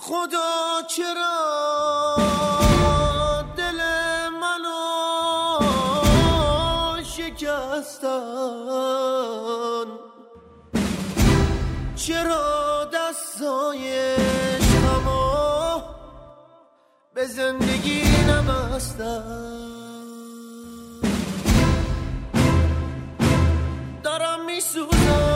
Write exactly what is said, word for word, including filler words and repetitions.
خدا چرا دل منو شکستن، چرا دستای شما به زندگی نبستن. دارم میسوزم